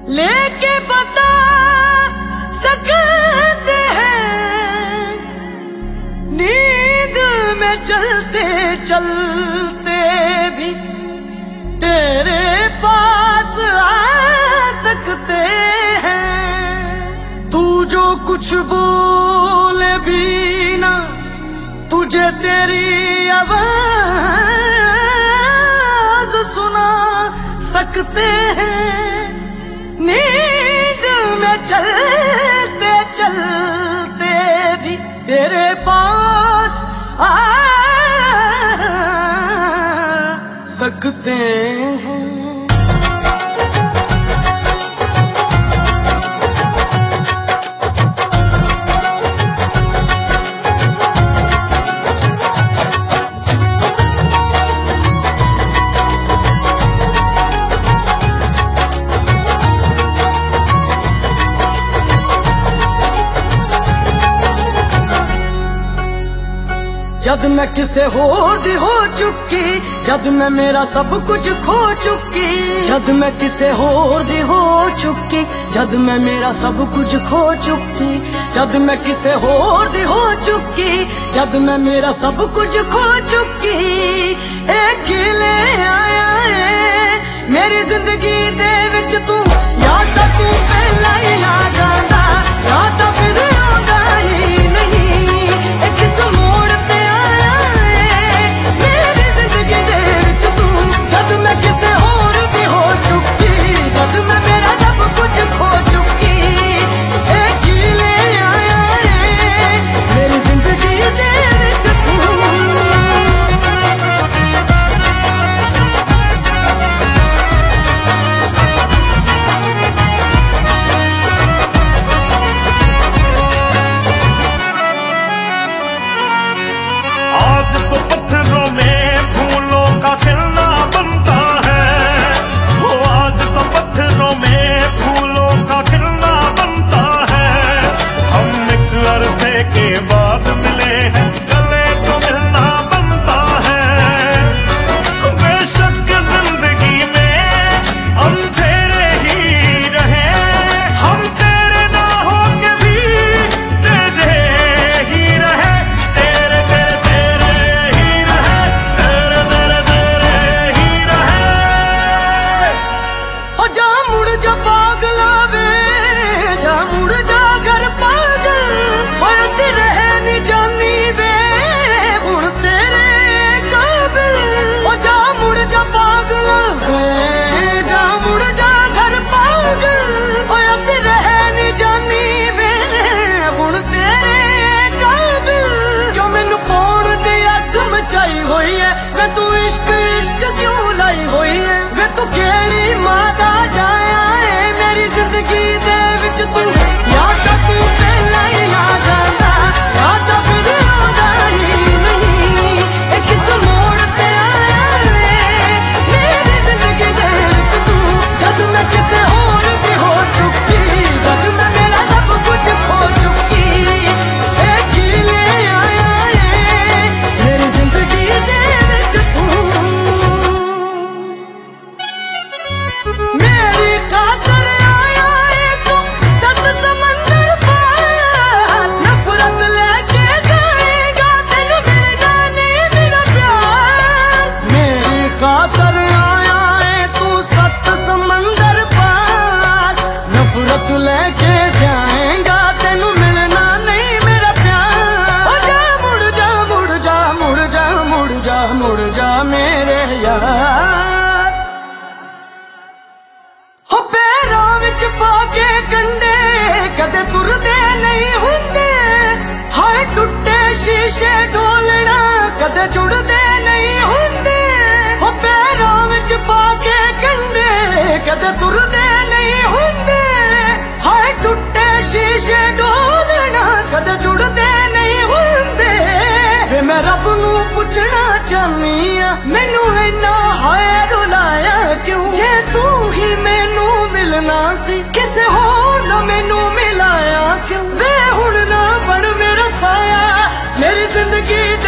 लेके बता सकते हैं, नींद में चलते चलते भी तेरे पास आ सकते हैं। तू जो कुछ बोले भी ना, तुझे तेरी आवाज सुना सकते हैं। नींद में चलते चलते भी तेरे पास आ सकते हैं। जद मैं किसे होर दी हो चुकी, जद मैं मेरा सब कुछ खो चुकी। जद मैं किसे होर दी हो चुकी, जद मैं मेरा सब कुछ खो चुकी। जद मैं किसे होर दी हो चुकी, जद मैं मेरा सब कुछ खो चुकी। एक ले आया है मेरी जिंदगी दे विच तू, याद ता तू पहला ही आ जांदा, याद ता फिर आंदा ही नहीं। एक किस मोड़ जद मैं किसे और भी हो चुकी, जद मैं मेरा सब कुछ खो चुकी। एक ही ले आया है मेरी जिंदगी दे विच तू। आज तो पत्थरों में फूलों का खिलना बनता है, हो आज तो पत्थरों में फूलों का खिलना बनता है। हम एक अरसे के बाद मिले हैं, गले तो मिलना बनता है। बेशक जिंदगी में अंधेरे ही रहे, हम तेरे ना हो के भी तेरे ही रहे। तेरे तेरे तेरे ही रहे, तेरे तेरे तेरे ही रहे। ओ जा मुड़ जा पागला वे, जा मुड़ जा घर पागल। ओ ऐसे रह नहीं जानी वे हुण तेरे काबिल। ओ जा मुड़ जा पागला वे, जा मुड़ जा घर पागल। ओ ऐसे रह नहीं जानी वे हुण तेरे काबिल। क्यों मैनू पाउण दी अग मचाई हुई है, वे तू इश्क इश्क क्यों लाई हुई है। वे तू केड़ी मां दा जाया है मेरी जिंदगी दे विच तू, याद ता तू पहला ही आ जांदा, याद ता फिर आंदा ही नहीं। एक किस मोड़ ते आया है मेरी जिंदगी दे विच तू। जद मैं किसे होर दी हो चुकी, जद मैं मेरा सब कुछ खो चुकी। एक ही ले आया है मेरी जिंदगी दे विच तू। मेरी खातर आया है तू सत समंदर पार, नफरत लेके जाएगा तेनू मिलना नहीं मेरा प्यार। मेरी खातर आया है तू सत समंदर पार, नफरत लेके जाएगा तेनू मिलना नहीं मेरा प्यार। ओ जा मुड़ जा मुड़ जा मुड़ जा मुड़ जा मुड़ जा मेरे यार। हो पैरों विच पाके कंडे कदे तुरदे नहीं हुंदे, हाय टुट्टे शीशे ढोलना कदे जुड़दे नहीं हुंदे। हो पैरों विच पाके कंडे कदे तुरदे नहीं हुंदे, हाय टुट्टे शीशे ढोलना कदे जुड़दे नहीं हुंदे। वे मैं रब नू पुछना चाहनी आ, मैनू इन्ना हाय रुलाया क्यों। जे तू ही मैनू मिलना सी, किसे होर ना मैनू मिलाया क्यों। वे हुण ना बन मेरा साया मेरी जिंदगी